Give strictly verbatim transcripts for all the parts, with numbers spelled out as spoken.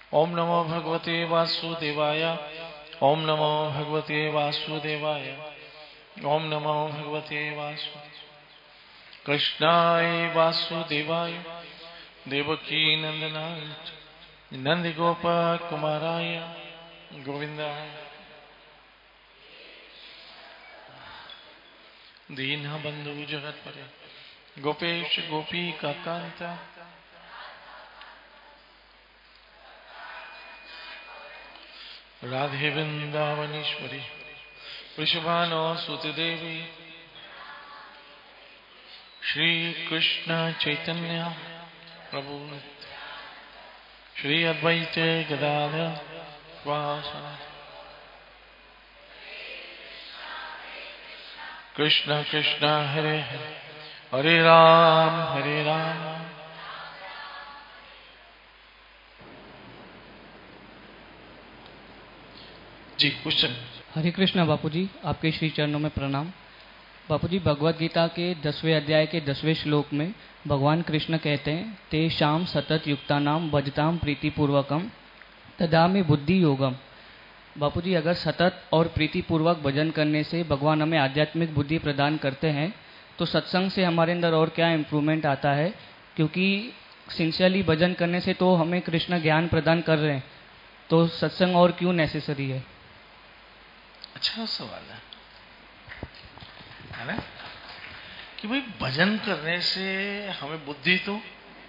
ओम नमो भगवते वासुदेवाय। ओम नमो भगवते वासुदेवाय। ओम नमो भगवते वासु कृष्णाय वासुदेवाय देवकी नंदनाय नंद गोप कुमाराय गोविंदाय दीनबंधु जगतपते गोपेश गोपी कांत राधे वृंदावनेश्वरी वृषभानो सुतदेवी श्री कृष्ण चैतन्य प्रभु श्री अद्वैत गदाधर वासुदेव कृष्ण कृष्ण हरे हरे हरे राम हरे राम। जी क्वेश्चन। हरे कृष्ण बापूजी, आपके श्री चरणों में प्रणाम। बापूजी, भगवद गीता के दसवें अध्याय के दसवें श्लोक में भगवान कृष्ण कहते हैं, ते शाम सतत युक्ता नाम भजताम प्रीति पूर्वकम तदा में बुद्धि योगम। बापूजी, अगर सतत और प्रीति पूर्वक भजन करने से भगवान हमें आध्यात्मिक बुद्धि प्रदान करते हैं, तो सत्संग से हमारे अंदर और क्या इम्प्रूवमेंट आता है? क्योंकि सिंसियरली भजन करने से तो हमें कृष्ण ज्ञान प्रदान कर रहे हैं, तो सत्संग और क्यों नेसेसरी है? अच्छा सवाल है, है ना, कि भाई भजन करने से हमें बुद्धि तो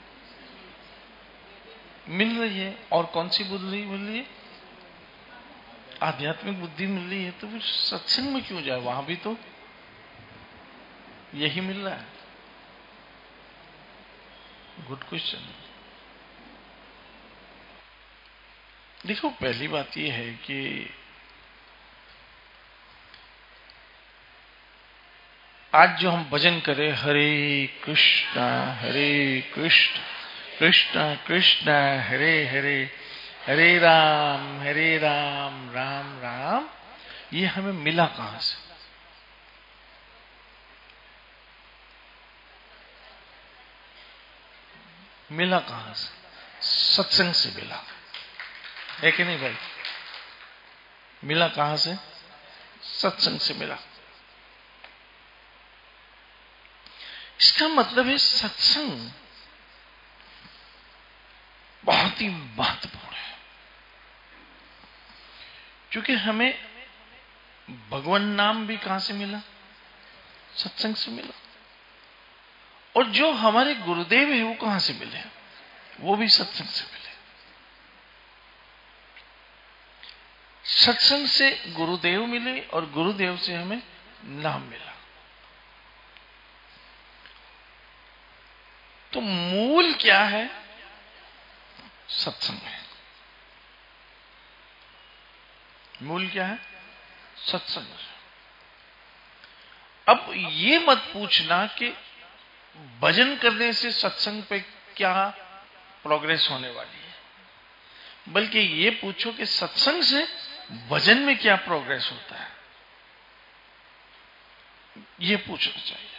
मिल रही है, और कौन सी बुद्धि मिल रही है? आध्यात्मिक बुद्धि मिल रही है, तो फिर सत्संग में क्यों जाए? वहां भी तो यही मिल रहा है। Good question. देखो, पहली बात यह है कि आज जो हम भजन करें, हरे कृष्णा हरे कृष्ण कृष्णा कृष्णा हरे हरे हरे राम हरे राम राम राम, ये हमें मिला कहां से? मिला कहां से? सत्संग से मिला है कि नहीं भाई? मिला कहां से? सत्संग से मिला। इसका मतलब है सत्संग बहुत ही महत्वपूर्ण है, क्योंकि हमें भगवान नाम भी कहां से मिला? सत्संग से मिला। और जो हमारे गुरुदेव है वो कहां से मिले? वो भी सत्संग से मिले। सत्संग से गुरुदेव मिले और गुरुदेव से हमें नाम मिला। तो मूल क्या है? सत्संग है। मूल क्या है? सत्संग। अब ये मत पूछना कि भजन करने से सत्संग पे क्या प्रोग्रेस होने वाली है, बल्कि ये पूछो कि सत्संग से भजन में क्या प्रोग्रेस होता है, ये पूछना चाहिए।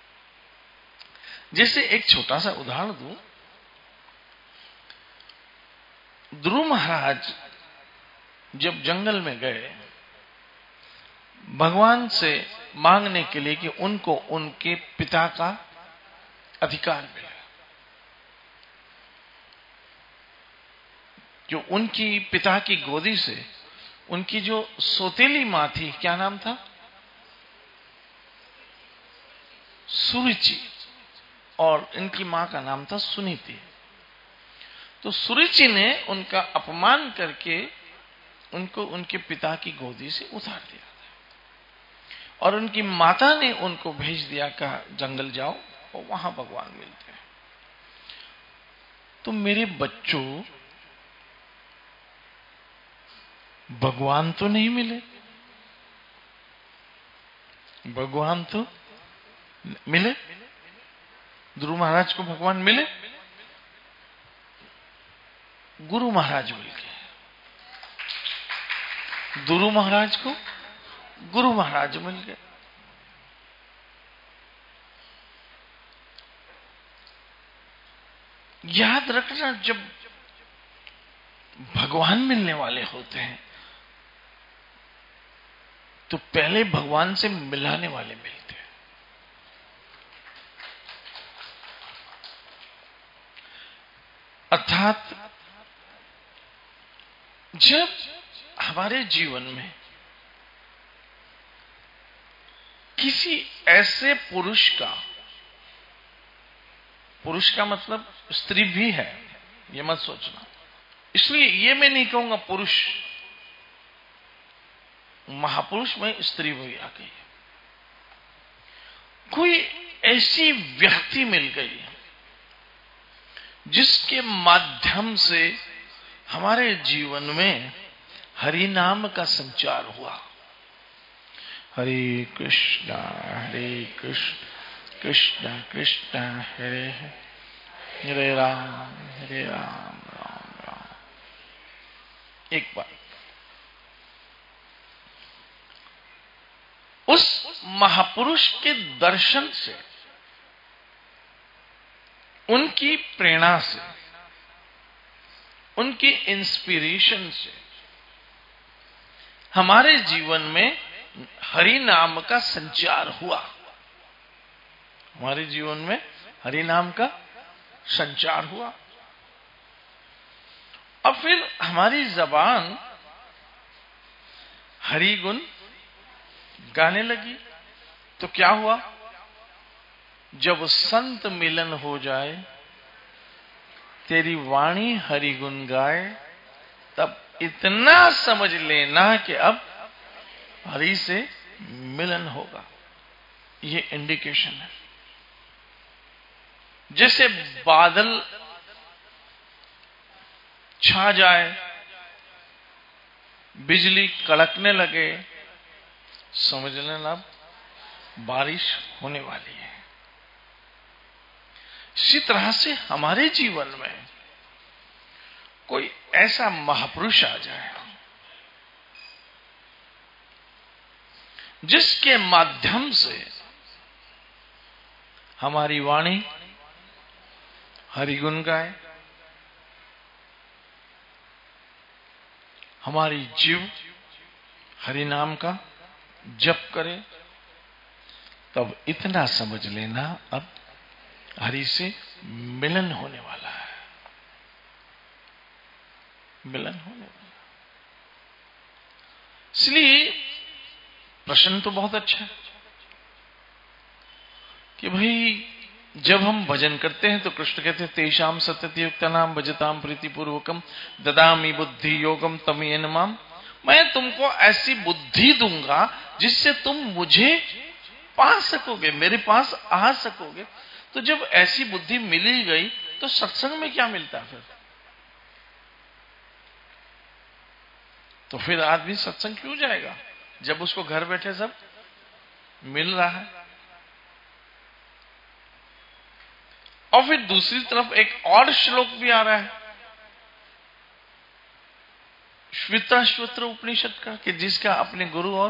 जैसे एक छोटा सा उदाहरण दूं, ध्रुव महाराज जब जंगल में गए भगवान से मांगने के लिए कि उनको उनके पिता का अधिकार मिले, जो उनकी पिता की गोदी से उनकी जो सौतेली मां थी, क्या नाम था? सुरुचि, और इनकी मां का नाम था सुनीति। तो सुरुचि ने उनका अपमान करके उनको उनके पिता की गोदी से उतार दिया था, और उनकी माता ने उनको भेज दिया, कहा जंगल जाओ और वहां भगवान मिलते हैं। तो मेरे बच्चों, भगवान तो नहीं मिले, भगवान तो मिले। ध्रुव महाराज को भगवान मिले, गुरु महाराज मिल गए। ध्रुव महाराज को गुरु महाराज मिल गए। याद रखना, जब भगवान मिलने वाले होते हैं तो पहले भगवान से मिलाने वाले मिलते हैं। अर्थात जब हमारे जीवन में किसी ऐसे पुरुष का, पुरुष का मतलब स्त्री भी है, ये मत सोचना, इसलिए ये मैं नहीं कहूंगा पुरुष, महापुरुष में स्त्री भी आ गई, कोई ऐसी व्यक्ति मिल गई जिसके माध्यम से हमारे जीवन में हरि नाम का संचार हुआ। हरे कृष्णा हरे कृष्ण कृष्ण कृष्ण हरे हरे राम हरे राम राम राम। एक बार उस महापुरुष के दर्शन से, उनकी प्रेरणा से, उनकी इंस्पिरेशन से हमारे जीवन में हरि नाम का संचार हुआ। हमारे जीवन में हरि नाम का संचार हुआ और फिर हमारी जबान हरि गुण गाने लगी। तो क्या हुआ, जब संत मिलन हो जाए, तेरी वाणी हरि गुण गाए, तब इतना समझ लेना कि अब हरि से मिलन होगा। ये इंडिकेशन है। जैसे बादल छा जाए, बिजली कड़कने लगे, समझ लेना बारिश होने वाली है। इसी तरह से हमारे जीवन में कोई ऐसा महापुरुष आ जाए जिसके माध्यम से हमारी वाणी हरि गुण गाए, हमारी जीव हरि नाम का जप करे, तब इतना समझ लेना अब हरि से मिलन होने वाला है, मिलन होने वाला। इसलिए प्रश्न तो बहुत अच्छा है कि भाई जब हम भजन करते हैं तो कृष्ण कहते हैं तेषाम सत्ययुक्ता नाम भजताम प्रीतिपूर्वकम ददामी बुद्धि योगम तमेन माम। मैं तुमको ऐसी बुद्धि दूंगा जिससे तुम मुझे पा सकोगे, मेरे पास आ सकोगे। तो जब ऐसी बुद्धि मिली गई तो सत्संग में क्या मिलता फिर? तो फिर आदमी सत्संग क्यों जाएगा जब उसको घर बैठे सब मिल रहा है। और फिर दूसरी तरफ एक और श्लोक भी आ रहा है श्वेताश्वत्र उपनिषद का, कि जिसका अपने गुरु और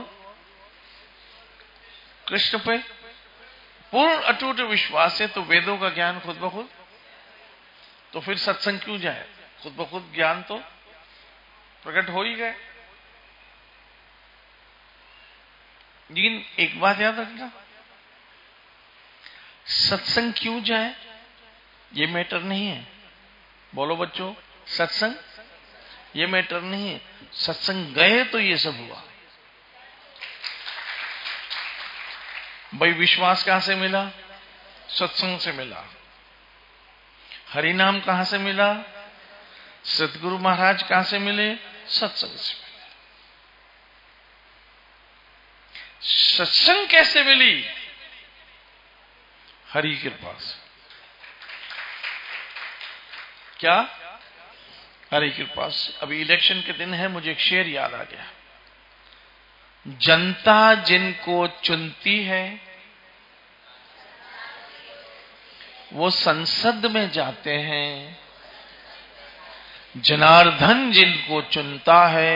कृष्ण पे पूर्ण अटूट विश्वास है, तो वेदों का ज्ञान खुद ब खुद। तो फिर सत्संग क्यों जाए? खुद ब खुद ज्ञान तो प्रकट हो ही गए। लेकिन एक बात याद रखना, सत्संग क्यों जाए ये मैटर नहीं है। बोलो बच्चों, सत्संग ये मैटर नहीं है। सत्संग गए तो ये सब हुआ। भाई विश्वास कहां से मिला? सत्संग से मिला। हरि नाम कहां से मिला? सतगुरु महाराज कहां से मिले? सत्संग से मिले। सत्संग कैसे मिली? हरि कृपा से। क्या? हरि कृपा से। अभी इलेक्शन के दिन है, मुझे एक शेर याद आ गया। जनता जिनको चुनती है वो संसद में जाते हैं, जनार्दन जिनको चुनता है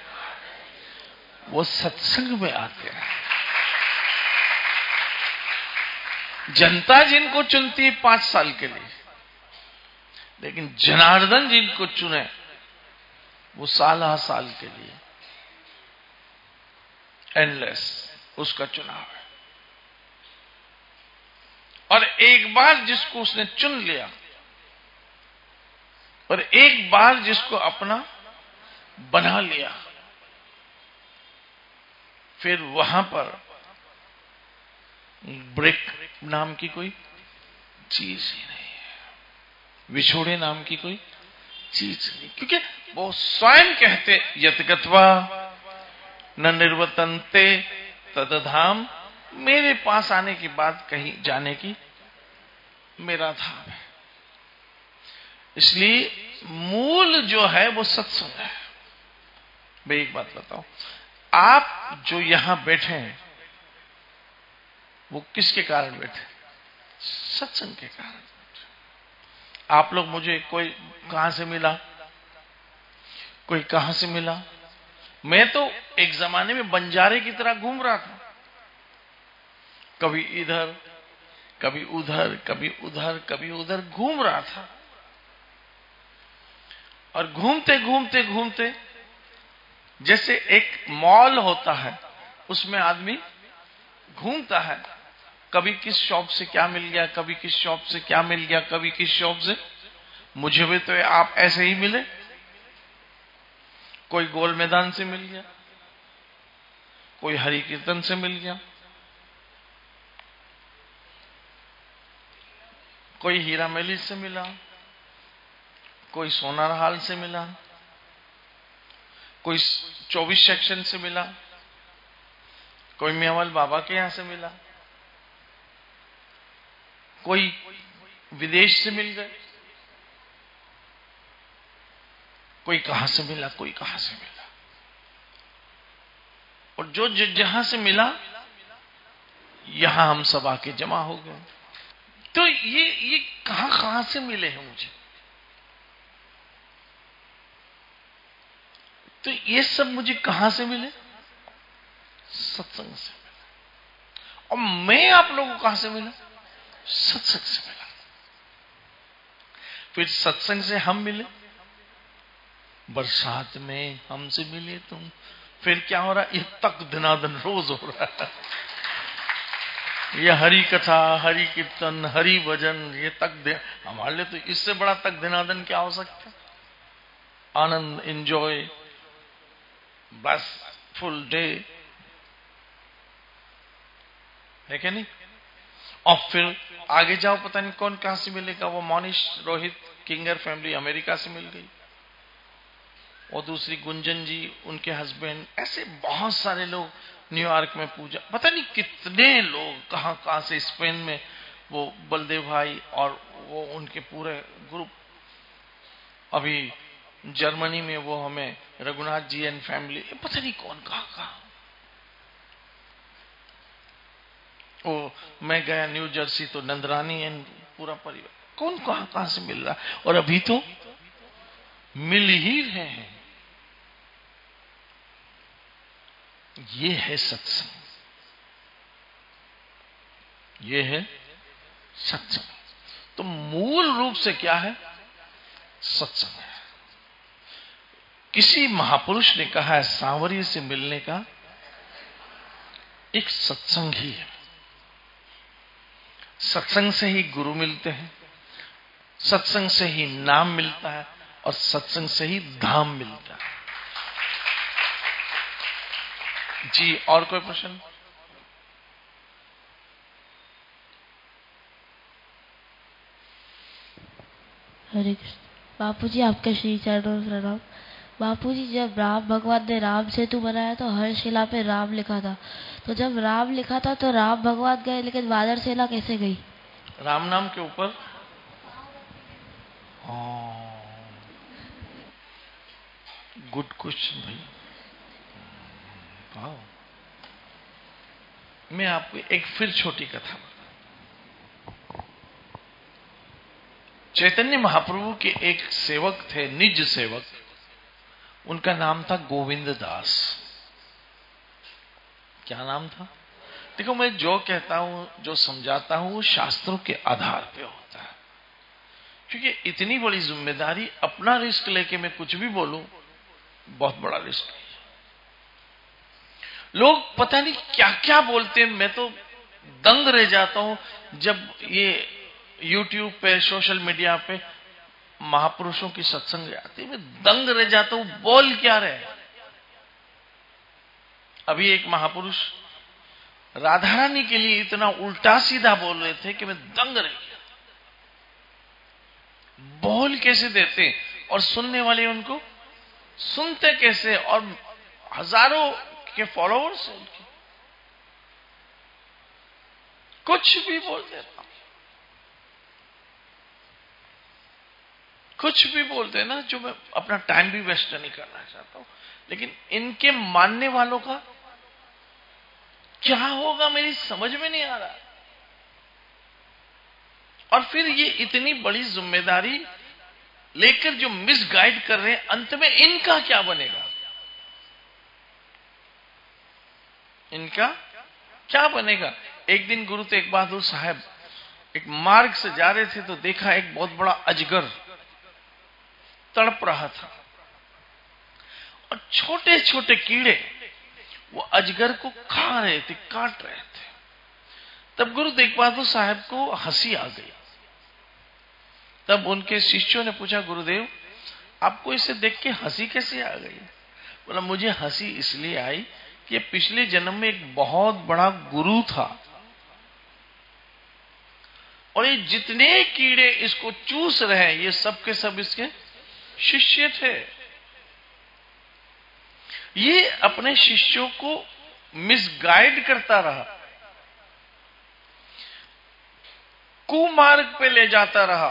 वो सत्संग में आते हैं। जनता जिनको चुनती है पांच साल के लिए, लेकिन जनार्दन जिनको चुने वो साल हर साल के लिए एंडलेस उसका चुनाव है। और एक बार जिसको उसने चुन लिया और एक बार जिसको अपना बना लिया, फिर वहां पर ब्रेक नाम की कोई चीज ही नहीं है, विछोड़े नाम की कोई चीज नहीं। क्योंकि वो स्वयं कहते यतगत्वा न निर्वर्तन्ते तदधाम, मेरे पास आने के बाद कहीं जाने की मेरा धाम है। इसलिए मूल जो है वो सत्संग है। मैं एक बात बताऊं, आप जो यहां बैठे हैं वो किसके कारण बैठे? सत्संग के कारण। आप लोग, मुझे कोई कहां से मिला, कोई कहां से मिला। मैं तो एक जमाने में बंजारे की तरह घूम रहा था, कभी इधर कभी उधर कभी उधर कभी उधर घूम रहा था। और घूमते घूमते घूमते जैसे एक मॉल होता है, उसमें आदमी घूमता है, कभी किस शॉप से क्या मिल गया, कभी किस शॉप से क्या मिल गया, कभी किस शॉप से। मुझे भी तो आप ऐसे ही मिले, कोई गोल मैदान से मिल गया, कोई हरि कीर्तन से मिल गया, कोई हीरा मैली से मिला, कोई सोनार हाल से मिला, कोई चौबीस सेक्शन से मिला, कोई मेवाल बाबा के यहां से मिला, कोई विदेश से मिल गए, कोई कहां से मिला, कोई कहां से मिला। और जो जहां से मिला यहां हम सब आके जमा हो गए। तो ये ये कहां कहां से मिले हैं मुझे, तो ये सब मुझे कहां से मिले? सत्संग से मिला। और मैं आप लोगों को कहां से मिला? सत्संग से मिला। फिर सत्संग से हम मिले, बरसात में हमसे मिले तुम। फिर क्या हो रहा है? ये तक दिनादन रोज हो रहा है। ये हरि कथा, हरि कीर्तन, हरि भजन, ये तक हमारे लिए तो इससे बड़ा तक दिनादन क्या हो सकता है? आनंद, एंजॉय, बस फुल डे है क्या नहीं? और फिर आगे जाओ, पता नहीं कौन कहां से मिलेगा। वो मोनिश रोहित किंगर फैमिली अमेरिका से मिल गई, और दूसरी गुंजन जी, उनके हस्बैंड, ऐसे बहुत सारे लोग न्यूयॉर्क में पूजा, पता नहीं कितने लोग कहां कहां से, स्पेन में वो बलदेव भाई और वो उनके पूरे ग्रुप, अभी जर्मनी में वो हमें रघुनाथ जी एंड फैमिली, पता नहीं कौन कहां कहां। वो मैं गया न्यू जर्सी तो नंदरानी एंड पूरा परिवार, कौन कहां कहां से मिल रहा। और अभी तो मिल ही रहे हैं। ये है सत्संग, ये है सत्संग। तो मूल रूप से क्या है? सत्संग है। किसी महापुरुष ने कहा है, सांवरी से मिलने का एक सत्संग ही है। सत्संग से ही गुरु मिलते हैं, सत्संग से ही नाम मिलता है, और सत्संग से ही धाम मिलता है। जी, और कोई प्रश्न? हरे कृष्ण। बापू जी, आपके श्री चरणों में प्रणाम। बापू जी, जब राम भगवान ने राम सेतु बनाया तो हर शिला पे राम लिखा था, तो जब राम लिखा था तो राम भगवान गए, लेकिन वानर सेना कैसे गई? राम नाम के ऊपर गुड क्वेश्चन भाई। वाह। मैं आपको एक फिर छोटी कथा बता। चैतन्य महाप्रभु के एक सेवक थे, निज सेवक, उनका नाम था गोविंद दास। क्या नाम था? देखो, मैं जो कहता हूं, जो समझाता हूं, वो शास्त्रों के आधार पे होता है। क्योंकि इतनी बड़ी जिम्मेदारी, अपना रिस्क लेके मैं कुछ भी बोलूं बहुत बड़ा रिस्क है। लोग पता नहीं क्या क्या बोलते हैं, मैं तो दंग रह जाता हूं जब ये यूट्यूब पे, सोशल मीडिया पे महापुरुषों की सत्संग आती है, मैं दंग रह जाता हूं, बोल क्या रहे। अभी एक महापुरुष राधा रानी के लिए इतना उल्टा सीधा बोल रहे थे कि मैं दंग रह गया। बोल कैसे देते और सुनने वाले उनको सुनते कैसे, और हजारों के फॉलोअर्स उनके, कुछ भी बोल देता, कुछ भी बोलते हैं ना, जो मैं अपना टाइम भी वेस्ट नहीं करना चाहता हूं। लेकिन इनके मानने वालों का क्या होगा मेरी समझ में नहीं आ रहा। और फिर ये इतनी बड़ी जिम्मेदारी लेकर जो मिसगाइड कर रहे हैं, अंत में इनका क्या बनेगा, इनका क्या बनेगा। एक दिन गुरु तेग बहादुर साहब एक मार्ग से जा रहे थे तो देखा एक बहुत बड़ा अजगर तड़प रहा था और छोटे छोटे कीड़े वो अजगर को खा रहे थे, काट रहे थे। तब गुरु तेग बहादुर साहब को हंसी आ गई। तब उनके शिष्यों ने पूछा, गुरुदेव आपको इसे देख के हंसी कैसे आ गई? बोला, मुझे हंसी इसलिए आई कि ये पिछले जन्म में एक बहुत बड़ा गुरु था और ये जितने कीड़े इसको चूस रहे हैं ये सब के सब इसके शिष्य थे। ये अपने शिष्यों को मिसगाइड करता रहा, कुमार्ग पे ले जाता रहा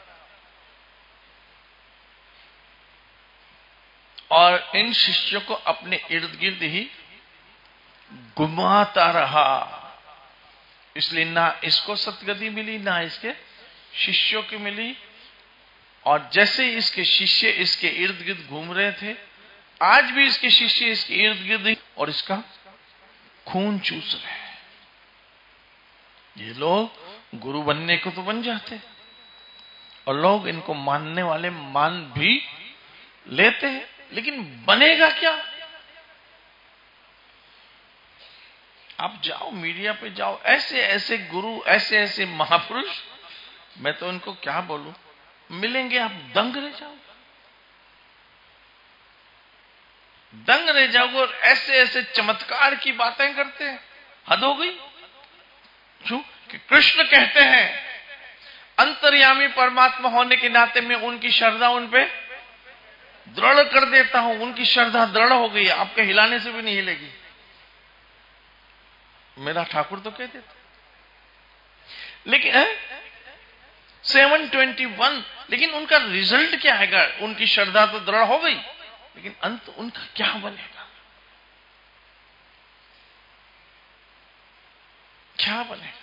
और इन शिष्यों को अपने इर्द गिर्द ही घुमाता रहा। इसलिए ना इसको सतगति मिली, ना इसके शिष्यों की मिली। और जैसे इसके शिष्य इसके इर्द गिर्द घूम रहे थे, आज भी इसके शिष्य इसके इर्द गिर्द और इसका खून चूस रहे हैं। ये लोग गुरु बनने को तो बन जाते और लोग इनको मानने वाले मान भी लेते हैं, लेकिन बनेगा क्या? आप जाओ मीडिया पे जाओ, ऐसे ऐसे गुरु, ऐसे ऐसे महापुरुष, मैं तो उनको क्या बोलूं, मिलेंगे, आप दंग रह जाओगे, दंग रह जाओगे। और ऐसे ऐसे चमत्कार की बातें करते हैं, हद हो गई। क्यों कि कृष्ण कहते हैं अंतर्यामी परमात्मा होने के नाते मैं उनकी श्रद्धा उन पे दृढ़ कर देता हूं। उनकी श्रद्धा दृढ़ हो गई, आपके हिलाने से भी नहीं हिलेगी। मेरा ठाकुर तो कह देता, लेकिन सेवन ट्वेंटी वन, लेकिन उनका रिजल्ट क्या आएगा? उनकी श्रद्धा तो दृढ़ हो गई, लेकिन अंत उनका क्या बनेगा? क्या बनेगा?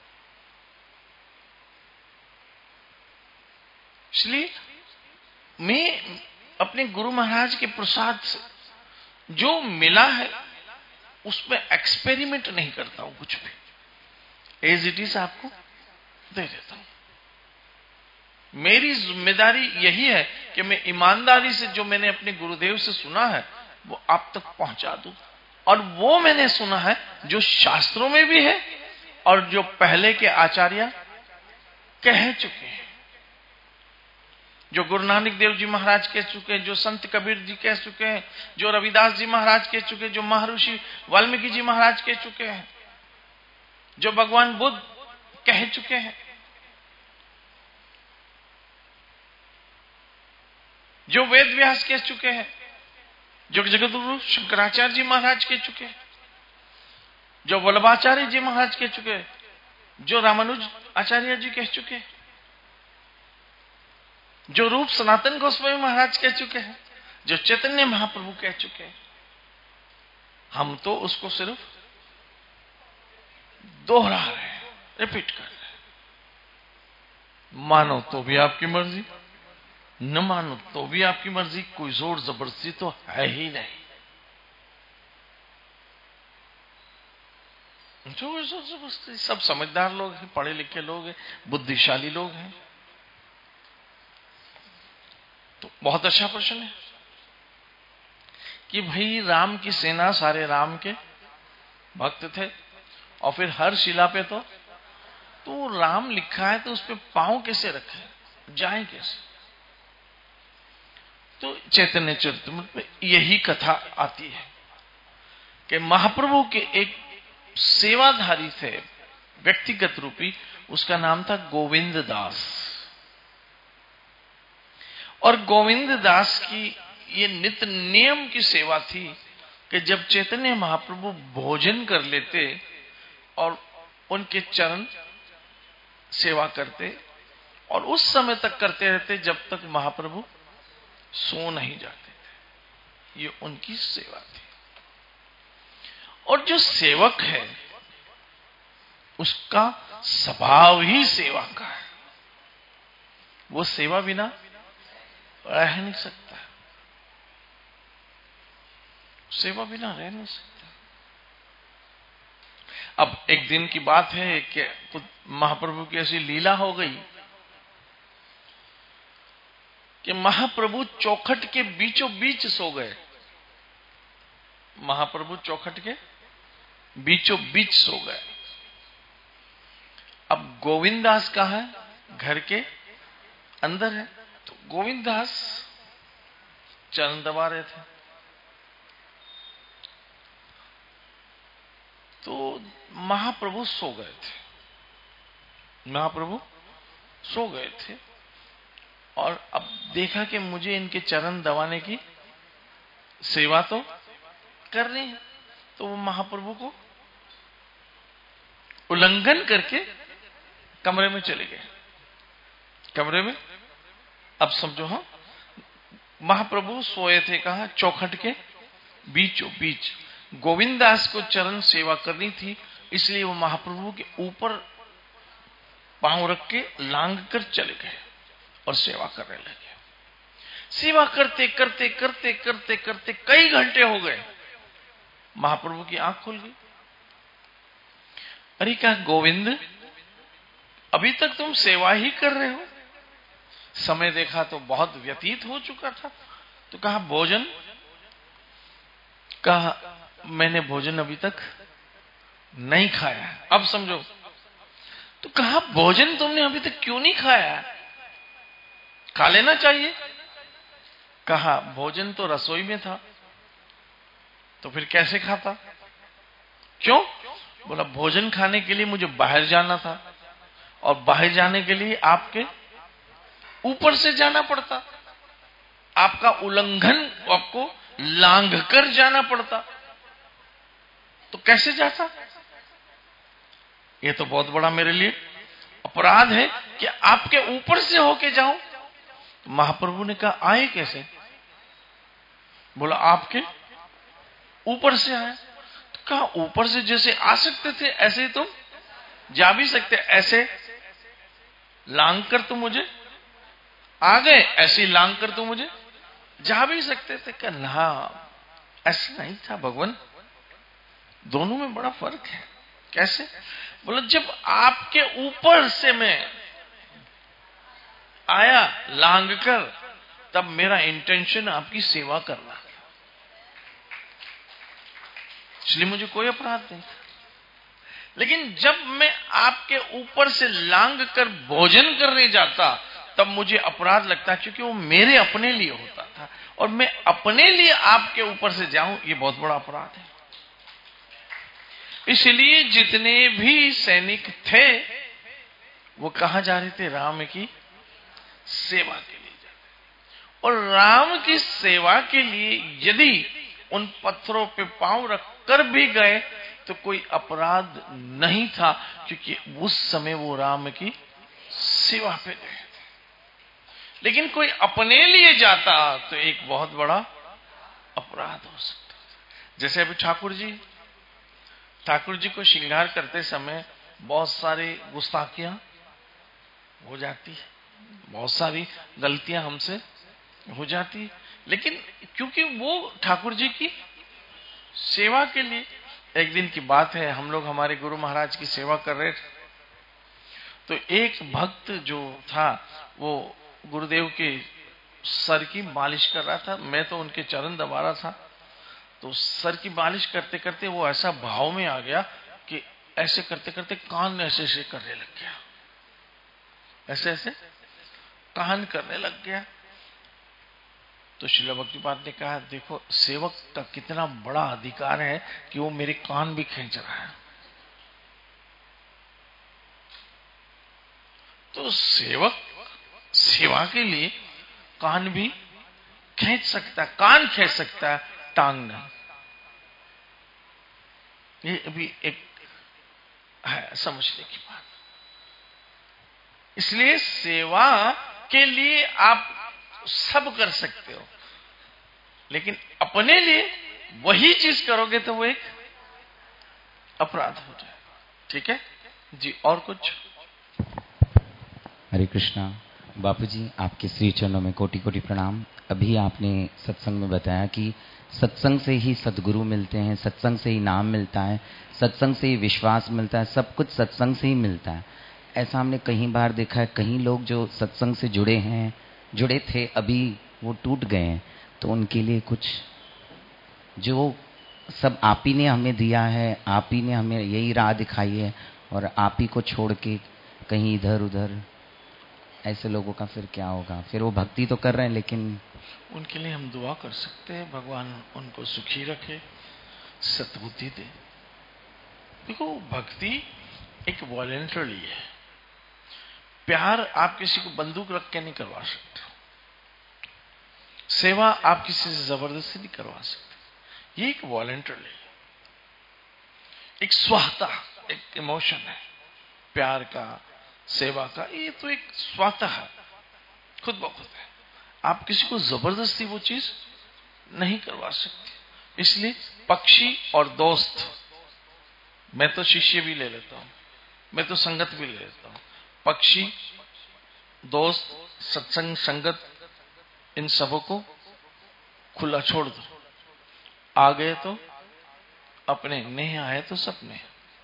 इसलिए मैं अपने गुरु महाराज के प्रसाद से जो मिला है उसमें एक्सपेरिमेंट नहीं करता हूं, कुछ भी एज इट इज आपको दे देता हूं। मेरी जिम्मेदारी यही है कि मैं ईमानदारी से जो मैंने अपने गुरुदेव से सुना है वो आप तक पहुंचा दूं। और वो मैंने सुना है जो शास्त्रों में भी है और जो पहले के आचार्य कह चुके हैं, जो गुरु नानक देव जी महाराज कह चुके हैं, जो संत कबीर जी कह चुके हैं, जो रविदास जी महाराज कह चुके हैं, जो महर्षि वाल्मीकि जी महाराज कह चुके हैं, जो भगवान बुद्ध कह चुके हैं, जो वेद व्यास कह चुके हैं, जो जगतगुरु शंकराचार्य जी महाराज कह चुके हैं, जो वल्लभाचार्य जी महाराज कह चुके हैं, जो रामानुज आचार्य जी कह चुके हैं, जो रूप सनातन गोस्वामी महाराज कह चुके हैं, जो चैतन्य महाप्रभु कह चुके हैं। हम तो उसको सिर्फ दोहरा रहे हैं, रिपीट कर रहे हैं। मानो तो भी आपकी मर्जी, न मानो तो भी आपकी मर्जी, कोई जोर जबरदस्ती तो है ही नहीं। जोर जबरदस्ती, सब समझदार लोग हैं, पढ़े लिखे लोग हैं, बुद्धिशाली लोग हैं। तो बहुत अच्छा प्रश्न है। कि भाई राम की सेना सारे राम के भक्त थे, और फिर हर शिला पे तो तो राम लिखा है तो उस पे पांव कैसे रखे, जाए कैसे? तो चैतन्य चरितमृत में यही कथा आती है कि महाप्रभु के एक सेवाधारी थे व्यक्तिगत रूपी, उसका नाम था गोविंद दास। और गोविंद दास की ये नित्य नियम की सेवा थी कि जब चैतन्य महाप्रभु भोजन कर लेते और उनके चरण सेवा करते, और उस समय तक करते रहते जब तक महाप्रभु सो नहीं जाते थे। ये उनकी सेवा थी। और जो सेवक है उसका स्वभाव ही सेवा का है, वो सेवा बिना रह नहीं सकता, सेवा बिना रह नहीं सकता। अब एक दिन की बात है कि महाप्रभु की ऐसी लीला हो गई कि महाप्रभु चौखट के बीचों बीच सो गए। महाप्रभु चौखट के बीचों बीच सो गए। अब गोविंदास कहाँ है? घर के अंदर है। तो गोविंदास चरण दबा रहे थे, तो महाप्रभु सो गए थे। महाप्रभु सो गए थे और अब देखा कि मुझे इनके चरण दबाने की सेवा तो करनी है, तो वो महाप्रभु को उल्लंघन करके कमरे में चले गए। कमरे में, अब समझो, हाँ, महाप्रभु सोए थे कहा? चौखट के बीचों बीच। गोविंदास को चरण सेवा करनी थी, इसलिए वो महाप्रभु के ऊपर पांव रख के लांग कर चले गए और सेवा करने लगे। सेवा करते करते करते करते करते कई घंटे हो गए। महाप्रभु की आंख खुल गई। अरे क्या गोविंद, अभी तक तुम सेवा ही कर रहे हो? समय देखा तो बहुत व्यतीत हो चुका था। तो कहा भोजन? कहा मैंने भोजन अभी तक नहीं खाया। अब समझो, तो कहा भोजन तुमने अभी तक क्यों नहीं खाया? खा लेना चाहिए। कहा भोजन तो रसोई में था, तो फिर कैसे खाता? क्यों? बोला भोजन खाने के लिए मुझे बाहर जाना था, और बाहर जाने के लिए आपके ऊपर से जाना पड़ता, आपका उल्लंघन, आपको लांघ कर जाना पड़ता, तो कैसे जाता? ये तो बहुत बड़ा मेरे लिए अपराध है कि आपके ऊपर से होके जाऊं। तो महाप्रभु ने कहा आए कैसे? बोला आपके ऊपर से आया। तो कहा ऊपर से जैसे आ सकते थे ऐसे ही तुम जा भी सकते, ऐसे लांग कर तुम मुझे आ गए, ऐसे लांग कर तुम मुझे जा भी सकते थे। कहा ना, ऐसा नहीं था भगवान, दोनों में बड़ा फर्क है। कैसे? बोला जब आपके ऊपर से मैं आया लांग कर, तब मेरा इंटेंशन आपकी सेवा करना, इसलिए मुझे कोई अपराध नहीं था। लेकिन जब मैं आपके ऊपर से लांग कर भोजन करने जाता, तब मुझे अपराध लगता, क्योंकि वो मेरे अपने लिए होता था, और मैं अपने लिए आपके ऊपर से जाऊं, ये बहुत बड़ा अपराध है। इसलिए जितने भी सैनिक थे वो कहां जा रहे थे? राम की सेवा के लिए जा रहे। और राम की सेवा के लिए यदि उन पत्थरों पे पांव रख कर भी गए तो कोई अपराध नहीं था, क्योंकि उस समय वो राम की सेवा पे गए थे। लेकिन कोई अपने लिए जाता तो एक बहुत बड़ा अपराध हो सकता था। जैसे अभी ठाकुर जी ठाकुर जी को श्रृंगार करते समय बहुत सारी गुस्ताखियां हो जाती है, बहुत सारी गलतियां हमसे हो जाती है, लेकिन क्योंकि वो ठाकुर जी की सेवा के लिए। एक दिन की बात है, हम लोग हमारे गुरु महाराज की सेवा कर रहे थे, तो एक भक्त जो था वो गुरुदेव के सर की मालिश कर रहा था। मैं तो उनके चरण दबा रहा था। तो सर की मालिश करते करते वो ऐसा भाव में आ गया कि ऐसे करते करते कान ऐसे ऐसे करने लग गया, ऐसे ऐसे कान करने लग गया। तो श्रील भक्तिपाद ने कहा, देखो सेवक का कितना बड़ा अधिकार है कि वो मेरे कान भी खींच रहा है। तो सेवक सेवा के लिए कान भी खींच सकता है, कान खींच सकता है, टांग नहीं। ये अभी एक है समझने की बात। इसलिए सेवा के लिए आप सब कर सकते हो, लेकिन अपने लिए वही चीज करोगे तो वो एक अपराध हो जाए। ठीक है जी, और कुछ? हरे कृष्णा। बापू जी, आपके श्री चरणों में कोटि कोटि प्रणाम। अभी आपने सत्संग में बताया कि सत्संग से ही सद्गुरु मिलते हैं, सत्संग से ही नाम मिलता है, सत्संग से ही विश्वास मिलता है, सब कुछ सत्संग से ही मिलता है। ऐसा हमने कई बार देखा है, कहीं लोग जो सत्संग से जुड़े हैं, जुड़े थे, अभी वो टूट गए हैं, तो उनके लिए कुछ, जो सब आप ही ने हमें दिया है, आप ही ने हमें यही राह दिखाई है, और आप ही को छोड़ के कहीं इधर उधर, ऐसे लोगों का फिर क्या होगा? फिर वो भक्ति तो कर रहे हैं, लेकिन उनके लिए हम दुआ कर सकते हैं, भगवान उनको सुखी रखे, सद्बुद्धि दे। देखो, भक्ति एक वॉलेंटरी है। प्यार आप किसी को बंदूक रख के नहीं करवा सकते, सेवा आप किसी से जबरदस्ती नहीं करवा सकते। ये एक वॉलेंटरी है, एक स्वतः एक इमोशन है प्यार का, सेवा का। ये तो एक स्वतः खुद ब खुद है, आप किसी को जबरदस्ती वो चीज नहीं करवा सकते। इसलिए पक्षी और दोस्त, मैं तो शिष्य भी ले लेता हूं, मैं तो संगत भी ले लेता हूं। पक्षी, दोस्त, सत्संग, संगत, इन सबों को खुला छोड़ दो। आ गए तो अपने, नहीं आए तो सपने।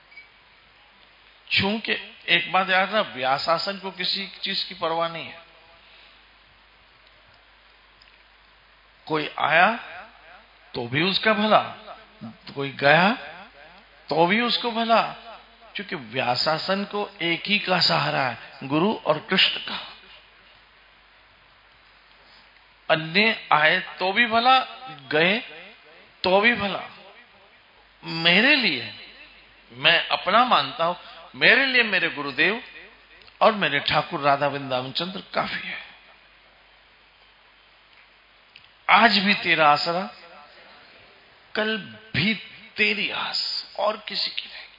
चूंकि एक बात याद रखना, व्यासासन को किसी चीज की परवाह नहीं है। कोई आया तो भी उसका भला, कोई गया तो भी उसको भला, क्योंकि व्यासासन को एक ही का सहारा है, गुरु और कृष्ण का। अन्य आए तो भी भला, गए तो भी भला। मेरे लिए, मैं अपना मानता हूं, मेरे लिए मेरे गुरुदेव और मेरे ठाकुर राधा वृंदावन चंद्र काफी है। आज भी तेरा आसरा, कल भी तेरी आस, और किसी की नहीं।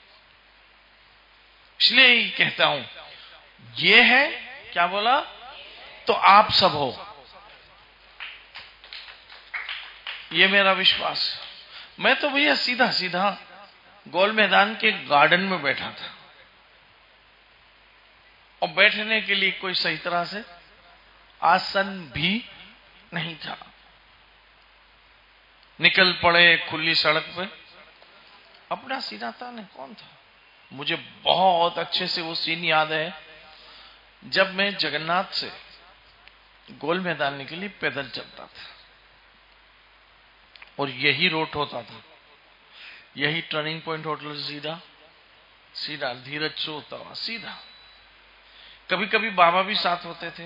इसलिए ही कहता हूं, ये है क्या बोला, तो आप सब हो, ये मेरा विश्वास। मैं तो भैया सीधा सीधा गोल मैदान के गार्डन में बैठा था, और बैठने के लिए कोई सही तरह से आसन भी नहीं था। निकल पड़े खुली सड़क पे, अपना सीधा था, नहीं कौन था। मुझे बहुत अच्छे से वो सीन याद है, जब मैं जगन्नाथ से गोल मैदान निकली पैदल चलता था, और यही रोड होता था, यही टर्निंग पॉइंट होटल से सीधा सीधा धीरज से होता हुआ सीधा। कभी कभी बाबा भी साथ होते थे,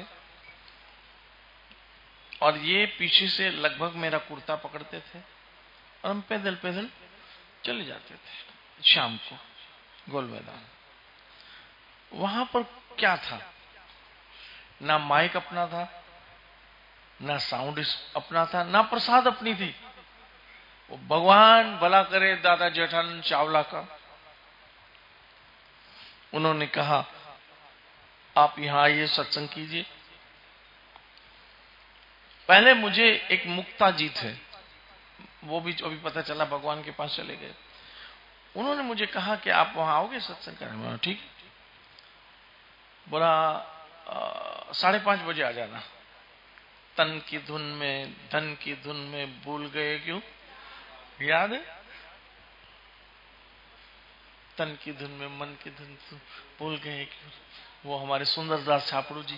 और ये पीछे से लगभग मेरा कुर्ता पकड़ते थे, और हम पैदल पैदल चले जाते थे शाम को गोल मैदान। वहां पर क्या था, ना माइक अपना था, ना साउंड अपना था, ना प्रसाद अपनी थी। वो भगवान भला करे दादा जेठानंद चावला का, उन्होंने कहा आप यहां आइए, सत्संग कीजिए। पहले मुझे एक मुक्ता जी थे, वो भी अभी पता चला भगवान के पास चले गए। उन्होंने मुझे कहा कि आप वहां आओगे सत्संग करने में? ठीक। बोला साढ़े पांच बजे आ जाना। तन की धुन में, धन की धुन में भूल गए क्यों, याद है? तन की धुन में मन की धुन भूल गए क्यों, वो हमारे सुंदरदास छापड़ू जी।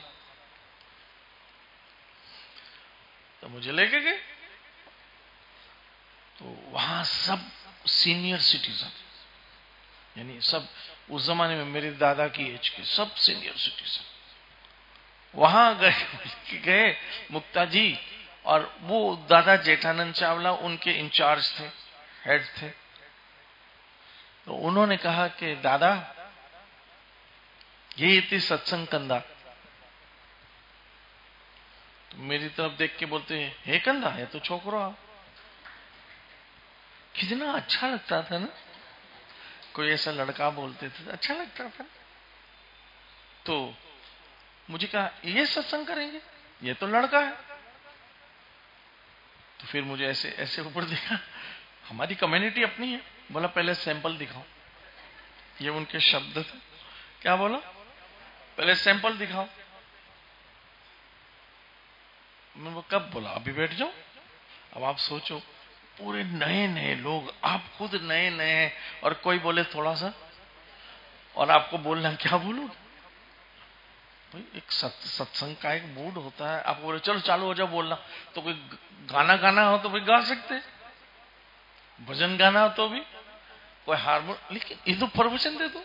तो मुझे लेके गए, तो वहां सब सीनियर सिटीजन, यानी सब उस जमाने में मेरे दादा की एज के सब सीनियर सिटीजन वहां गए गए मुक्ता जी, और वो दादा जेठानंद चावला उनके इंचार्ज थे, हेड थे। तो उन्होंने कहा कि दादा ये इतनी सत्संग कंदा, तो मेरी तरफ देख के बोलते हैं हे कंदा है तो छोकरा। कितना अच्छा लगता था ना, कोई ऐसा लड़का बोलते थे, अच्छा लगता था। तो मुझे कहा ये सत्संग करेंगे, ये तो लड़का है। तो फिर मुझे ऐसे ऐसे ऊपर देखा, हमारी कम्युनिटी अपनी है। बोला पहले सैंपल दिखाओ, ये उनके शब्द थे। क्या बोला? पहले सैंपल दिखाओ। मैं वो कब बोला? अभी बैठ जाओ। अब आप सोचो, पूरे नए नए लोग, आप खुद नए नए हैं, और कोई बोले थोड़ा सा, और आपको बोलना क्या बोलो भाई। एक सत, सत्संग का एक मूड होता है। आप बोले चलो चालू हो जाओ बोलना, तो कोई गाना गाना हो तो भी गा सकते, भजन गाना हो तो भी, कोई हारमोन, लेकिन ये तो परमिशन दे दो।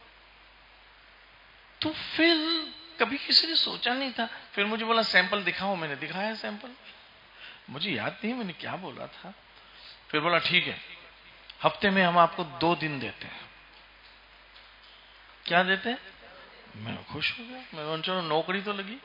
तो फिर कभी किसी ने सोचा नहीं था। फिर मुझे बोला सैंपल दिखाओ, मैंने दिखाया सैंपल। मुझे याद नहीं मैंने क्या बोला था। फिर बोला ठीक है, हफ्ते में हम आपको दो दिन देते हैं। क्या देते हैं? मैं खुश हो गया। मैं चलो नौकरी तो लगी,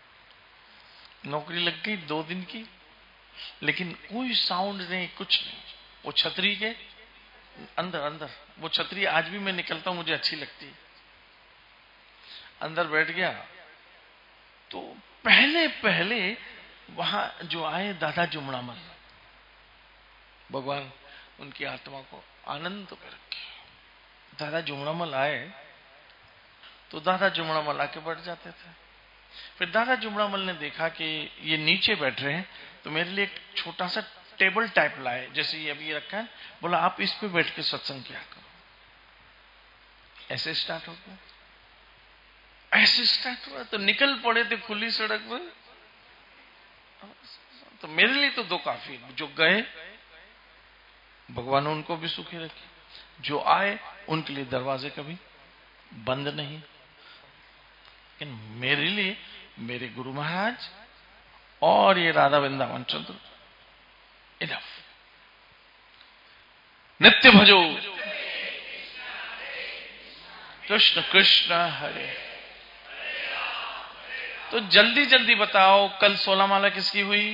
नौकरी लग गई दो दिन की, लेकिन कोई साउंड नहीं, कुछ नहीं। वो छतरी के अंदर अंदर, वो छतरी आज भी मैं निकलता हूं, मुझे अच्छी लगती है। अंदर बैठ गया तो पहले पहले वहां जो आए दादा जुमड़ामल, भगवान उनकी आत्मा को आनंद में रखे। दादा जुमड़ामल आए तो दादा जुमड़ामल आके बैठ जाते थे। फिर दादा जुमड़ामल ने देखा कि ये नीचे बैठ रहे हैं, तो मेरे लिए एक छोटा सा टेबल टाइप लाए, जैसे ये अभी रखा है। बोला आप इस पे बैठ के सत्संग किया करो। ऐसे स्टार्ट हो गया, ऐसे स्टार्ट हुआ। तो निकल पड़े थे खुली सड़क पर। तो मेरे लिए तो दो काफी, जो गए भगवान उनको भी सुखी रखे, जो आए उनके लिए दरवाजे कभी बंद नहीं। लेकिन मेरे लिए मेरे गुरु महाराज और ये राधा वृंदावन चंद्र इनफ। नित्य भजो कृष्ण कृष्ण हरे। तो जल्दी जल्दी बताओ, कल सोलह माला किसकी हुई?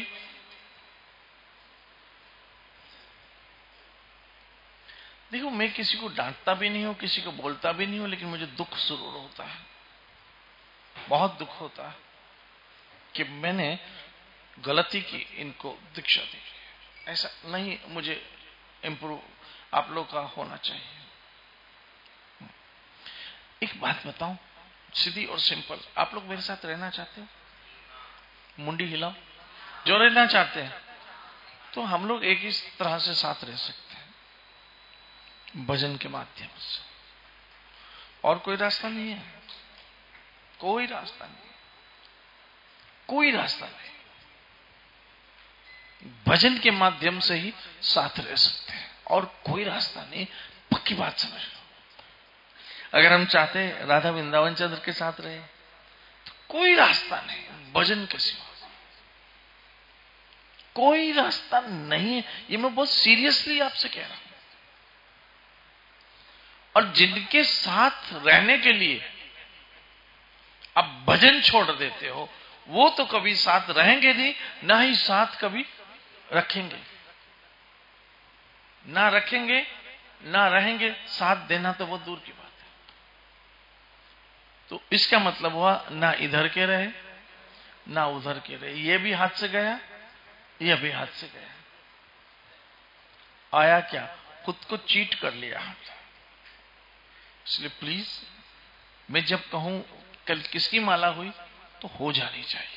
देखो, मैं किसी को डांटता भी नहीं हूं, किसी को बोलता भी नहीं हूं, लेकिन मुझे दुख जरूर होता है, बहुत दुख होता है कि मैंने गलती की, इनको दीक्षा दी। ऐसा नहीं, मुझे इंप्रूव आप लोग का होना चाहिए। एक बात बताऊं, सीधी और सिंपल, आप लोग मेरे साथ रहना चाहते हो? मुंडी हिलाओ जो रहना चाहते हैं। तो हम लोग एक ही तरह से साथ रह सकते हैं, भजन के माध्यम से। और कोई रास्ता नहीं है, कोई रास्ता नहीं, कोई रास्ता नहीं। भजन के माध्यम से ही साथ रह सकते हैं, और कोई रास्ता नहीं। पक्की बात समझ लो। अगर हम चाहते हैं राधा वृंदावन चंद्र के साथ रहे, तो कोई रास्ता नहीं भजन के सिवा, कोई रास्ता नहीं है। ये मैं बहुत सीरियसली आपसे कह रहा हूं। और जिनके साथ रहने के लिए आप भजन छोड़ देते हो, वो तो कभी साथ रहेंगे नहीं, ना ही साथ कभी रखेंगे। ना रखेंगे ना रहेंगे, साथ देना तो बहुत दूर की बात है। तो इसका मतलब हुआ ना इधर के रहे ना उधर के रहे। ये भी हाथ से गया, ये भी हाथ से गया। आया क्या? खुद को चीट कर लिया। इसलिए प्लीज, मैं जब कहूं कल किसकी माला हुई, तो हो जानी चाहिए।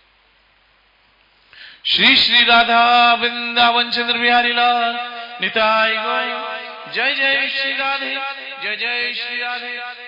श्री श्री राधा वृंदावन चंद्र बिहारी लाल निताई गौर। जय जय श्री राधे, जय जय श्री राधे।